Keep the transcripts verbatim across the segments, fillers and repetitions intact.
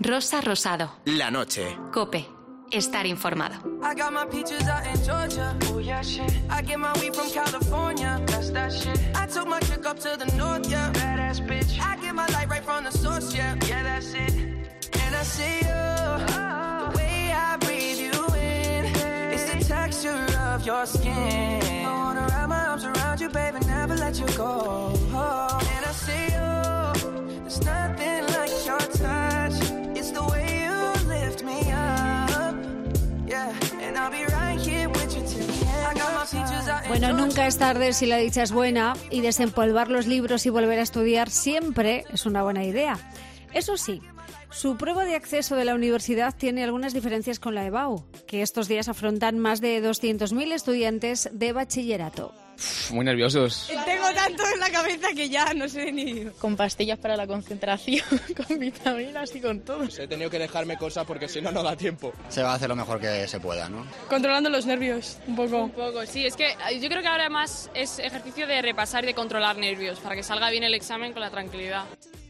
Rosa Rosado. La noche. COPE. Estar informado. I got my peaches out in Georgia. Oh yeah, shit. I get my weed from California. That's that shit. I took my chick up to the north, yeah. Badass bitch. I get my light right from the source, yeah. Yeah, that's it. And I see you. Oh. The way I breathe you in. It's the texture of your skin. I wanna wrap my arms around you, baby, never let you go. Oh. And I see you. There's nothing like your touch. It's the way you lift me up. Bueno, nunca es tarde si la dicha es buena, y desempolvar los libros y volver a estudiar siempre es una buena idea. Eso sí, su prueba de acceso de la universidad tiene algunas diferencias con la EBAU, que estos días afrontan más de doscientos mil estudiantes de bachillerato. Muy nerviosos. Tengo tanto en la cabeza que ya no sé ni... Con pastillas para la concentración, con vitaminas y con todo. He tenido que dejarme cosas porque si no, no da tiempo. Se va a hacer lo mejor que se pueda, ¿no? Controlando los nervios, un poco. Un poco, sí. Es que yo creo que ahora más es ejercicio de repasar y de controlar nervios, para que salga bien el examen con la tranquilidad.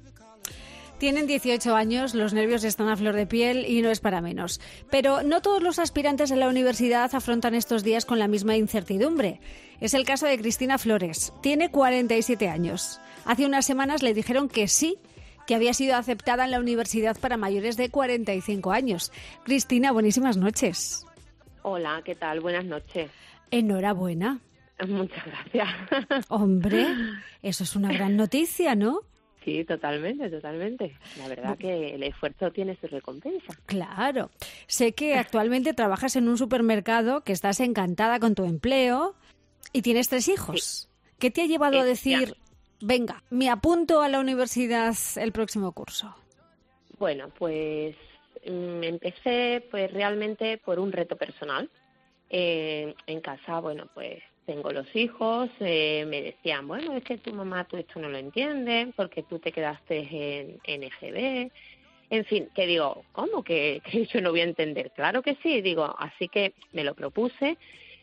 Tienen dieciocho años, los nervios están a flor de piel y no es para menos. Pero no todos los aspirantes a la universidad afrontan estos días con la misma incertidumbre. Es el caso de Cristina Flores. Tiene cuarenta y siete años. Hace unas semanas le dijeron que sí, que había sido aceptada en la universidad para mayores de cuarenta y cinco años. Cristina, buenísimas noches. Hola, ¿qué tal? Buenas noches. Enhorabuena. Muchas gracias. Hombre, eso es una gran noticia, ¿no? Sí, totalmente, totalmente. La verdad que el esfuerzo tiene su recompensa. Claro. Sé que actualmente trabajas en un supermercado, que estás encantada con tu empleo y tienes tres hijos. Sí. ¿Qué te ha llevado a decir, venga, me apunto a la universidad el próximo curso? Bueno, pues me empecé pues realmente por un reto personal. Eh, en casa, bueno, pues tengo los hijos, eh, me decían, bueno, es que tu mamá tú esto no lo entiendes porque tú te quedaste en, en E G B. En fin, que digo, ¿cómo que, que yo no voy a entender? Claro que sí, digo, así que me lo propuse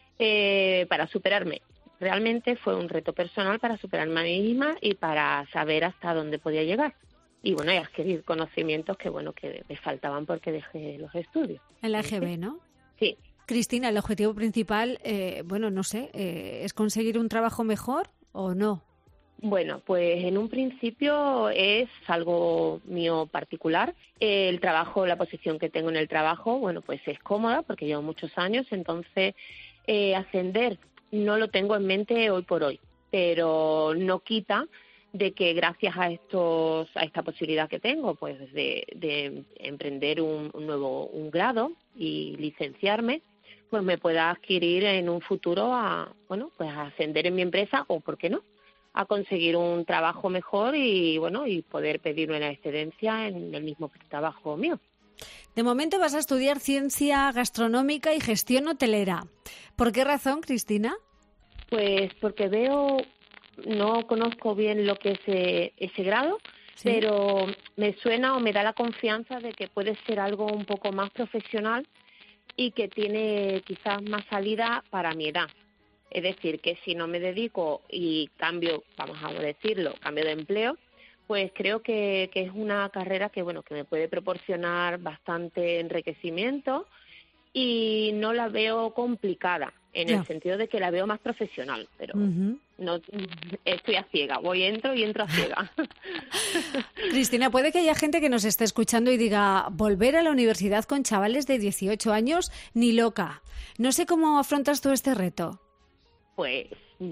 eh, para superarme. Realmente fue un reto personal para superarme a mí misma y para saber hasta dónde podía llegar. Y bueno, y adquirir conocimientos que, bueno, que me faltaban porque dejé los estudios. En la E G B, ¿no? Sí. Cristina, el objetivo principal, eh, bueno, no sé, eh, ¿es conseguir un trabajo mejor o no? Bueno, pues en un principio es algo mío particular. El trabajo, la posición que tengo en el trabajo, bueno, pues es cómoda porque llevo muchos años, entonces eh, ascender no lo tengo en mente hoy por hoy, pero no quita de que gracias a estos a esta posibilidad que tengo, pues de, de emprender un, un nuevo un grado y licenciarme, pues me pueda adquirir en un futuro a, bueno, pues a ascender en mi empresa o, ¿por qué no?, a conseguir un trabajo mejor y, bueno, y poder pedir una excedencia en el mismo trabajo mío. De momento vas a estudiar ciencia gastronómica y gestión hotelera. ¿Por qué razón, Cristina? Pues porque veo, no conozco bien lo que es ese, ese grado, ¿sí?, pero me suena o me da la confianza de que puede ser algo un poco más profesional y que tiene quizás más salida para mi edad. Es decir, que si no me dedico y cambio, vamos a decirlo, cambio de empleo, pues creo que, que es una carrera que, bueno, que me puede proporcionar bastante enriquecimiento y no la veo complicada, en yeah. el sentido de que la veo más profesional, pero uh-huh. no estoy a ciega, voy, entro y entro a ciega. Cristina, puede que haya gente que nos esté escuchando y diga, volver a la universidad con chavales de dieciocho años, ni loca. No sé cómo afrontas tú este reto. Pues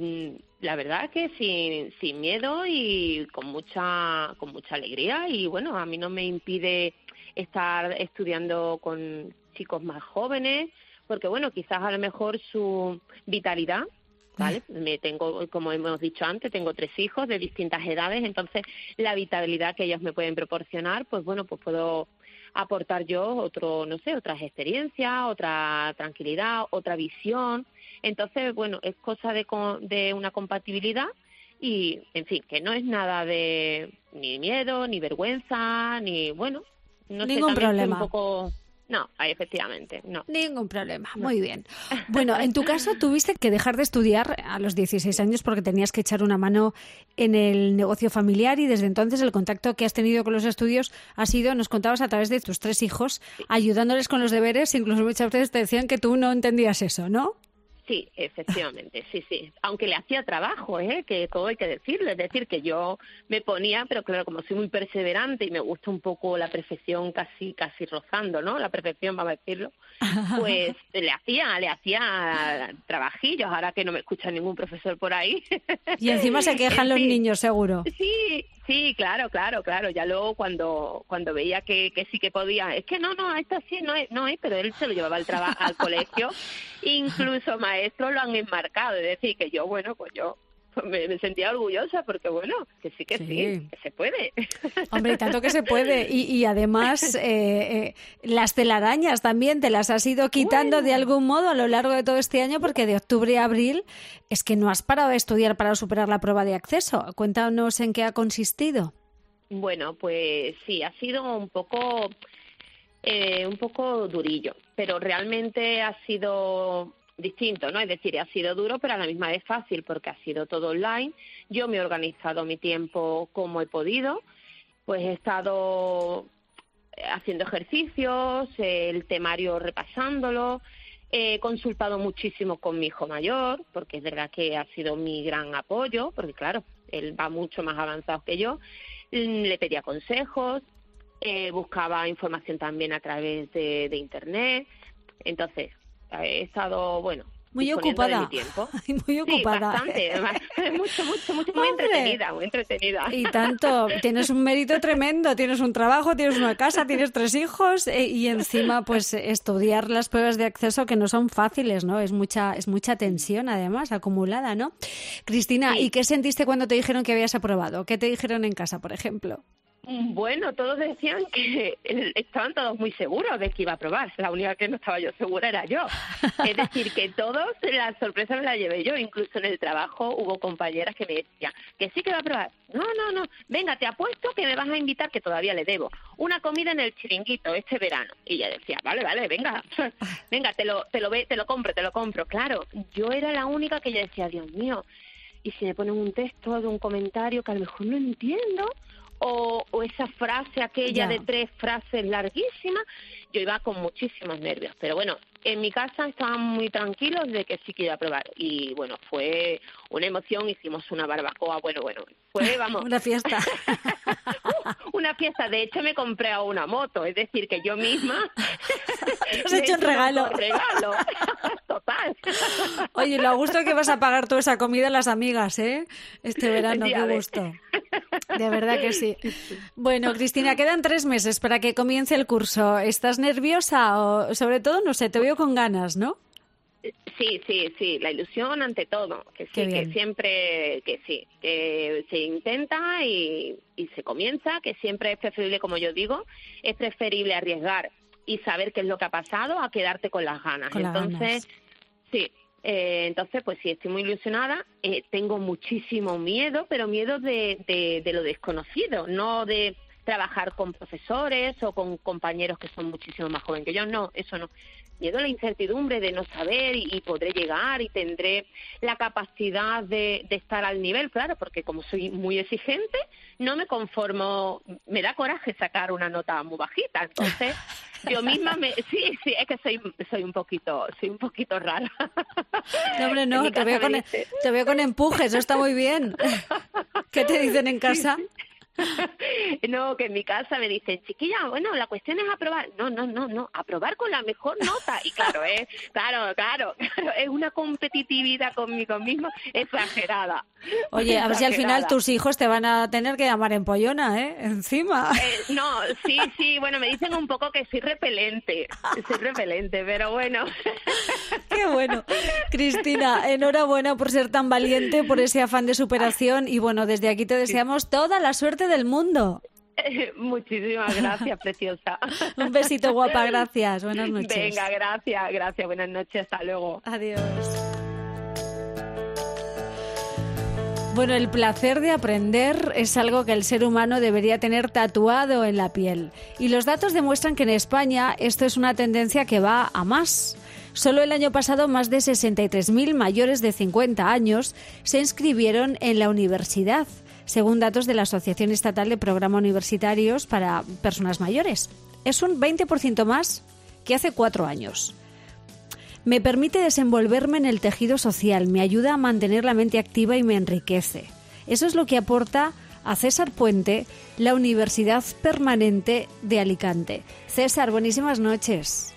la verdad que sin, sin miedo y con mucha, con mucha alegría, y bueno, a mí no me impide estar estudiando con chicos más jóvenes, porque bueno, quizás a lo mejor su vitalidad, ¿vale? Me tengo, como hemos dicho antes, tengo tres hijos de distintas edades, entonces la vitalidad que ellos me pueden proporcionar, pues bueno, pues puedo aportar yo otro, no sé, otras experiencias, otra tranquilidad, otra visión. Entonces, bueno, es cosa de, de una compatibilidad y, en fin, que no es nada de ni miedo, ni vergüenza, ni, bueno, no ningún sé, problema. Un poco No, efectivamente, no. Ningún problema, muy bien. Bueno, en tu caso tuviste que dejar de estudiar a los dieciséis años porque tenías que echar una mano en el negocio familiar y desde entonces el contacto que has tenido con los estudios ha sido, nos contabas, a través de tus tres hijos, ayudándoles con los deberes, incluso muchas veces te decían que tú no entendías eso, ¿no? Sí, efectivamente, sí, sí. Aunque le hacía trabajo, ¿eh? Que todo hay que decirlo. Es decir, que yo me ponía, pero claro, como soy muy perseverante y me gusta un poco la perfección casi casi rozando, ¿no? La perfección, vamos a decirlo. Pues le hacía, le hacía trabajillos, ahora que no me escucha ningún profesor por ahí. Y encima se quejan los sí. niños, seguro. Sí, sí, claro, claro, claro. Ya luego cuando cuando veía que, que sí que podía, es que no, no, esto sí, no es, no es, pero él se lo llevaba al, traba- al colegio. Incluso maestros lo han enmarcado, es decir, que yo, bueno, pues yo me, me sentía orgullosa porque, bueno, que sí que sí, sí que se puede. Hombre, tanto que se puede. Y, y además, eh, eh, las telarañas también te las has ido quitando bueno. de algún modo a lo largo de todo este año, porque de octubre a abril es que no has parado de estudiar para superar la prueba de acceso. Cuéntanos en qué ha consistido. Bueno, pues sí, ha sido un poco... Eh, un poco durillo, pero realmente ha sido distinto, ¿no? Es decir, ha sido duro, pero a la misma vez fácil, porque ha sido todo online. Yo me he organizado mi tiempo como he podido, pues he estado haciendo ejercicios, el temario repasándolo, he consultado muchísimo con mi hijo mayor, porque es verdad que ha sido mi gran apoyo, porque claro, él va mucho más avanzado que yo, le pedía consejos, Eh, buscaba información también a través de, de internet. Entonces he estado, bueno, muy ocupada, de mi tiempo. muy ocupada. Sí, bastante, mucho, mucho, mucho, muy Hombre. entretenida, muy entretenida. Y tanto, tienes un mérito tremendo, tienes un trabajo, tienes una casa, tienes tres hijos eh, y encima pues estudiar las pruebas de acceso que no son fáciles, ¿no? Es mucha, es mucha tensión además acumulada, ¿no? Cristina, sí. ¿Y qué sentiste cuando te dijeron que habías aprobado? ¿Qué te dijeron en casa, por ejemplo? Bueno, todos decían que estaban todos muy seguros de que iba a aprobar. La única que no estaba yo segura era yo. Es decir, que todos, la sorpresa me la llevé yo. Incluso en el trabajo hubo compañeras que me decían que sí que va a aprobar. No, no, no. Venga, te apuesto que me vas a invitar, que todavía le debo, una comida en el Chiringuito este verano. Y ella decía, vale, vale, venga, venga, te lo, te lo ve, te lo compro, te lo compro. Claro, yo era la única que ella decía, Dios mío, y si me ponen un texto de un comentario que a lo mejor no entiendo, O, o esa frase aquella ya. de tres frases larguísimas, yo iba con muchísimos nervios. Pero bueno, en mi casa estaban muy tranquilos de que sí que iba a probar. Y bueno, fue una emoción, hicimos una barbacoa, bueno, bueno, fue, vamos... una fiesta. Una fiesta, de hecho me compré a una moto, es decir, que yo misma... Has hecho un regalo. Un regalo, total. Oye, lo a gusto que vas a pagar toda esa comida a las amigas, ¿eh? Este verano, qué gusto. De verdad que sí. Bueno, Cristina, quedan tres meses para que comience el curso. ¿Estás nerviosa o, sobre todo, no sé, te veo con ganas, ¿no? Sí, sí, sí, la ilusión ante todo, que sí, que siempre, que sí, que se intenta y, y se comienza, que siempre es preferible, como yo digo, es preferible arriesgar y saber qué es lo que ha pasado a quedarte con las ganas. Con Entonces, las ganas. sí. Eh, entonces, pues sí, estoy muy ilusionada. Eh, tengo muchísimo miedo, pero miedo de, de, de lo desconocido, no de trabajar con profesores o con compañeros que son muchísimo más jóvenes que yo. No, eso no. Miedo a la incertidumbre de no saber y, y podré llegar y tendré la capacidad de, de estar al nivel, claro, porque como soy muy exigente, no me conformo, me da coraje sacar una nota muy bajita, entonces yo misma me, sí, sí, es que soy soy un poquito, soy un poquito rara. No, hombre, no, te veo, con, dice... te veo con empuje, eso está muy bien. ¿Qué te dicen en casa? Sí, sí. No, que en mi casa me dicen, chiquilla, bueno, la cuestión es aprobar. No, no, no, no, aprobar con la mejor nota. Y claro, es, claro, claro, claro, es una competitividad conmigo mismo exagerada. Oye, a ver si al final tus hijos te van a tener que llamar empollona, ¿eh? Encima. Eh, no, sí, sí, bueno, me dicen un poco que soy repelente, soy repelente, pero bueno. Qué bueno. Cristina, enhorabuena por ser tan valiente, por ese afán de superación y bueno, desde aquí te deseamos toda la suerte del mundo. Eh, muchísimas gracias, preciosa. Un besito, guapa, gracias. Buenas noches. Venga, gracias, gracias. Buenas noches, hasta luego. Adiós. Bueno, el placer de aprender es algo que el ser humano debería tener tatuado en la piel. Y los datos demuestran que en España esto es una tendencia que va a más. Solo el año pasado más de sesenta y tres mil mayores de cincuenta años se inscribieron en la universidad, según datos de la Asociación Estatal de Programas Universitarios para Personas Mayores. Es un veinte por ciento más que hace cuatro años. Me permite desenvolverme en el tejido social, me ayuda a mantener la mente activa y me enriquece. Eso es lo que aporta a César Puente la Universidad Permanente de Alicante. César, buenísimas noches.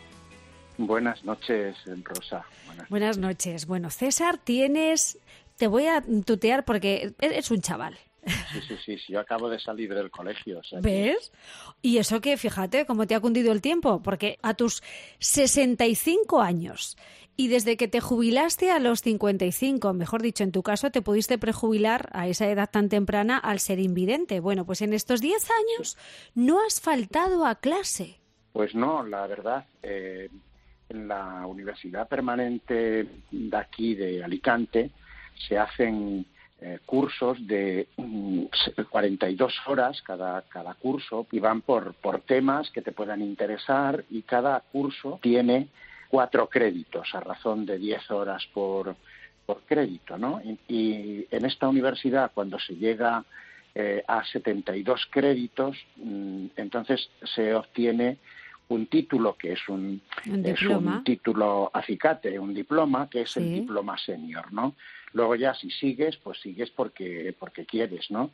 Buenas noches, Rosa. Buenas, Buenas noches. Bueno, César, tienes... Te voy a tutear porque eres un chaval. Sí, sí, sí, sí, yo acabo de salir del colegio. O sea, ¿ves? Que... Y eso que, fíjate, cómo te ha cundido el tiempo, porque a tus sesenta y cinco años y desde que te jubilaste a los cincuenta y cinco, mejor dicho, en tu caso, te pudiste prejubilar a esa edad tan temprana al ser invidente. Bueno, pues en estos diez años no has faltado a clase. Pues no, la verdad, eh, en la Universidad Permanente de aquí, de Alicante, se hacen... Eh, cursos de um, cuarenta y dos horas cada, cada curso y van por, por temas que te puedan interesar y cada curso tiene cuatro créditos a razón de diez horas por, por crédito, ¿no? Y, y en esta universidad cuando se llega eh, a setenta y dos créditos, mm, entonces se obtiene un título que es un, un, es un título acicate, un diploma que es sí. el diploma senior, ¿no? Luego ya si sigues, pues sigues porque porque quieres, ¿no?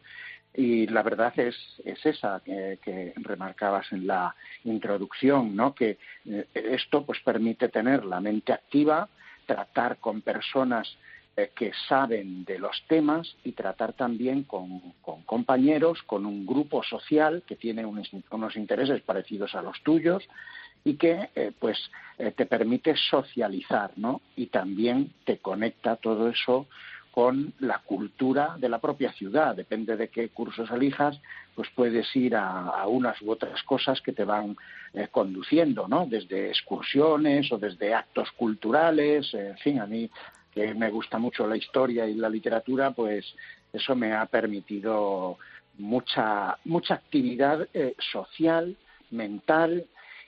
Y la verdad es es esa que, que remarcabas en la introducción, ¿no? Que eh, esto pues permite tener la mente activa, tratar con personas eh, que saben de los temas y tratar también con, con compañeros, con un grupo social que tiene unos, unos intereses parecidos a los tuyos y que eh, pues eh, te permite socializar, ¿no? Y también te conecta todo eso con la cultura de la propia ciudad. Depende de qué cursos elijas, pues puedes ir a, a unas u otras cosas que te van eh, conduciendo, ¿no? Desde excursiones o desde actos culturales, eh, en fin, a mí que me gusta mucho la historia y la literatura, pues eso me ha permitido mucha mucha actividad eh, social, mental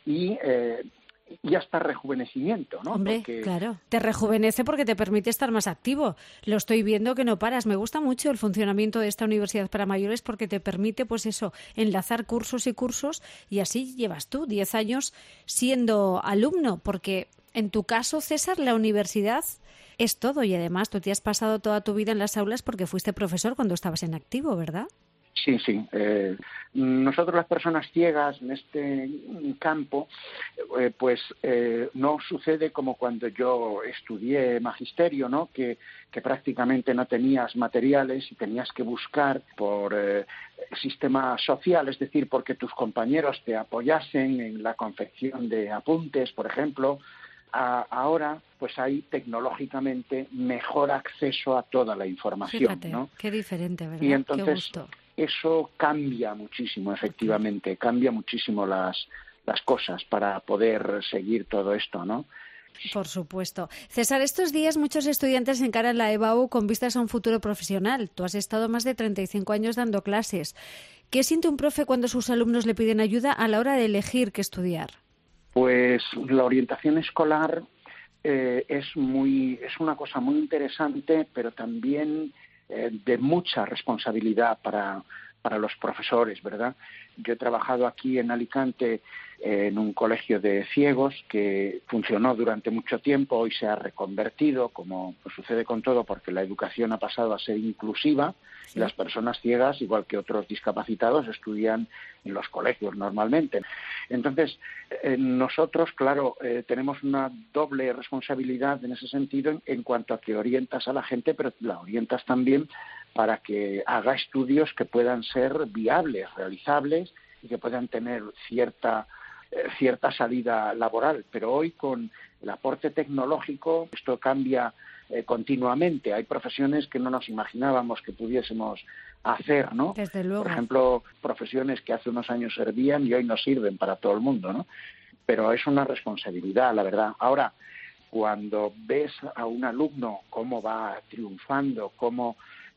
y eh, y hasta rejuvenecimiento, ¿no? Hombre, porque... claro, te rejuvenece porque te permite estar más activo. Lo estoy viendo que no paras. Me gusta mucho el funcionamiento de esta universidad para mayores porque te permite, pues eso, enlazar cursos y cursos y así llevas tú diez años siendo alumno, porque en tu caso, César, la universidad es todo y además tú te has pasado toda tu vida en las aulas porque fuiste profesor cuando estabas en activo, ¿verdad? Sí, sí. Eh, nosotros las personas ciegas en este campo, eh, pues eh, no sucede como cuando yo estudié magisterio, ¿no? Que, que prácticamente no tenías materiales y tenías que buscar por eh, sistema social, es decir, porque tus compañeros te apoyasen en la confección de apuntes, por ejemplo. A, ahora pues hay tecnológicamente mejor acceso a toda la información. Fíjate, ¿no? Qué diferente, ¿verdad? Y entonces qué gusto. Eso cambia muchísimo, efectivamente, cambia muchísimo las, las cosas para poder seguir todo esto, ¿no? Por supuesto. César, estos días muchos estudiantes encaran la E B A U con vistas a un futuro profesional. Tú has estado más de treinta y cinco años dando clases. ¿Qué siente un profe cuando sus alumnos le piden ayuda a la hora de elegir qué estudiar? Pues la orientación escolar eh, es muy es una cosa muy interesante, pero también eh, de mucha responsabilidad para, para los profesores, ¿verdad? Yo he trabajado aquí en Alicante eh, en un colegio de ciegos que funcionó durante mucho tiempo, hoy se ha reconvertido, como pues, sucede con todo, porque la educación ha pasado a ser inclusiva. Sí. Y las personas ciegas, igual que otros discapacitados, estudian en los colegios normalmente. Entonces, eh, nosotros, claro, eh, tenemos una doble responsabilidad en ese sentido en, en cuanto a que orientas a la gente, pero la orientas también para que haga estudios que puedan ser viables, realizables y que puedan tener cierta eh, cierta salida laboral. Pero hoy, con el aporte tecnológico, esto cambia eh, continuamente. Hay profesiones que no nos imaginábamos que pudiésemos hacer, ¿no? Desde luego. Por ejemplo, profesiones que hace unos años servían y hoy no sirven para todo el mundo, ¿no? Pero es una responsabilidad, la verdad. Ahora, cuando ves a un alumno cómo va triunfando, cómo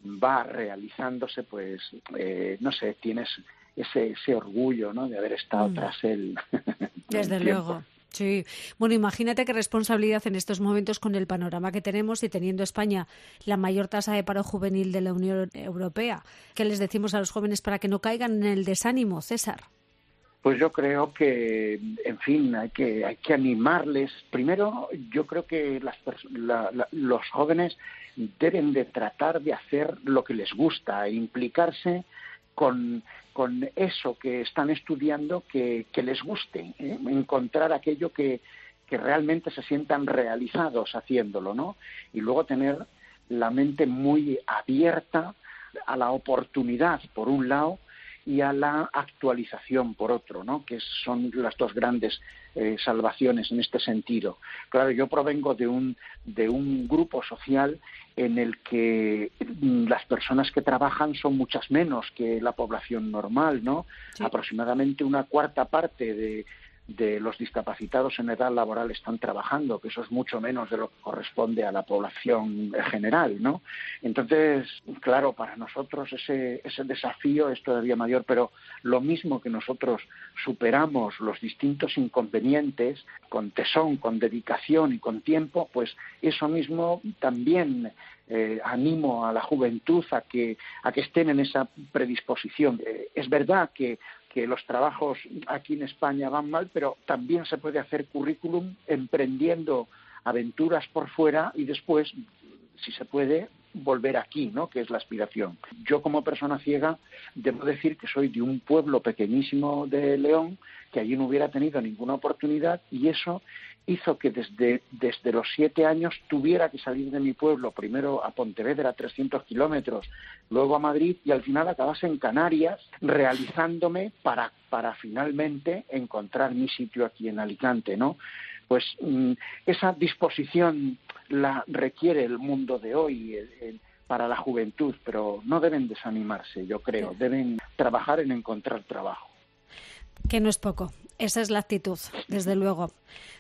va realizándose, pues, eh, no sé, tienes ese, ese orgullo, ¿no?, de haber estado mm. tras él. Desde luego. Sí. Bueno, imagínate qué responsabilidad en estos momentos con el panorama que tenemos y teniendo España la mayor tasa de paro juvenil de la Unión Europea. ¿Qué les decimos a los jóvenes para que no caigan en el desánimo, César? Pues yo creo que, en fin, hay que hay que animarles. Primero, yo creo que las la, la, los jóvenes deben de tratar de hacer lo que les gusta, e implicarse con, con eso que están estudiando que, que les guste, ¿eh? Encontrar aquello que, que realmente se sientan realizados haciéndolo, ¿no? Y luego tener la mente muy abierta a la oportunidad, por un lado, y a la actualización, por otro, ¿no?, que son las dos grandes eh, salvaciones en este sentido. Claro, yo provengo de un de un grupo social en el que las personas que trabajan son muchas menos que la población normal, ¿no? Sí. Aproximadamente una cuarta parte de de los discapacitados en edad laboral están trabajando, que eso es mucho menos de lo que corresponde a la población general, ¿no? Entonces, claro, para nosotros ese, ese desafío es todavía mayor, pero lo mismo que nosotros superamos los distintos inconvenientes con tesón, con dedicación y con tiempo, pues eso mismo también eh, animo a la juventud a que, a que estén en esa predisposición. Eh, es verdad que que los trabajos aquí en España van mal, pero también se puede hacer currículum emprendiendo aventuras por fuera y después, si se puede, volver aquí, ¿no?, que es la aspiración. Yo, como persona ciega, debo decir que soy de un pueblo pequeñísimo de León, que allí no hubiera tenido ninguna oportunidad, y eso hizo que desde, desde los siete años tuviera que salir de mi pueblo, primero a Pontevedra, trescientos kilómetros, luego a Madrid, y al final acabase en Canarias, realizándome para, para finalmente encontrar mi sitio aquí en Alicante, ¿no? Pues mm, esa disposición la requiere el mundo de hoy, el, el, para la juventud, pero no deben desanimarse, yo creo, deben trabajar en encontrar trabajo. Que no es poco. Esa es la actitud, desde luego.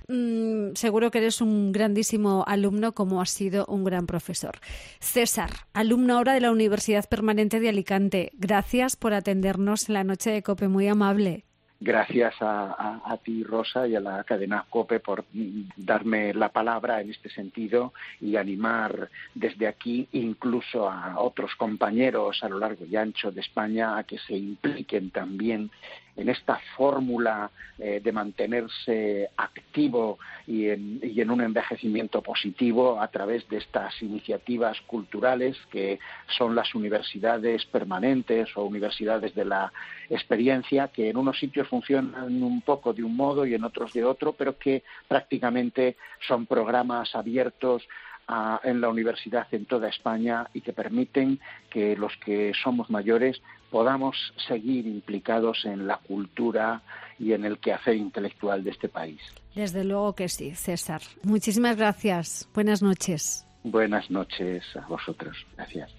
Mm, seguro que eres un grandísimo alumno, como has sido un gran profesor. César, alumno ahora de la Universidad Permanente de Alicante. Gracias por atendernos en la noche de COPE, muy amable. Gracias a, a, a ti, Rosa, y a la cadena COPE por darme la palabra en este sentido y animar desde aquí incluso a otros compañeros a lo largo y ancho de España a que se impliquen también en esta fórmula eh, de mantenerse activo y en, y en un envejecimiento positivo a través de estas iniciativas culturales que son las universidades permanentes o universidades de la experiencia, que en unos sitios funcionan un poco de un modo y en otros de otro, pero que prácticamente son programas abiertos a, en la universidad en toda España y que permiten que los que somos mayores podamos seguir implicados en la cultura y en el quehacer intelectual de este país. Desde luego que sí, César. Muchísimas gracias. Buenas noches. Buenas noches a vosotros. Gracias.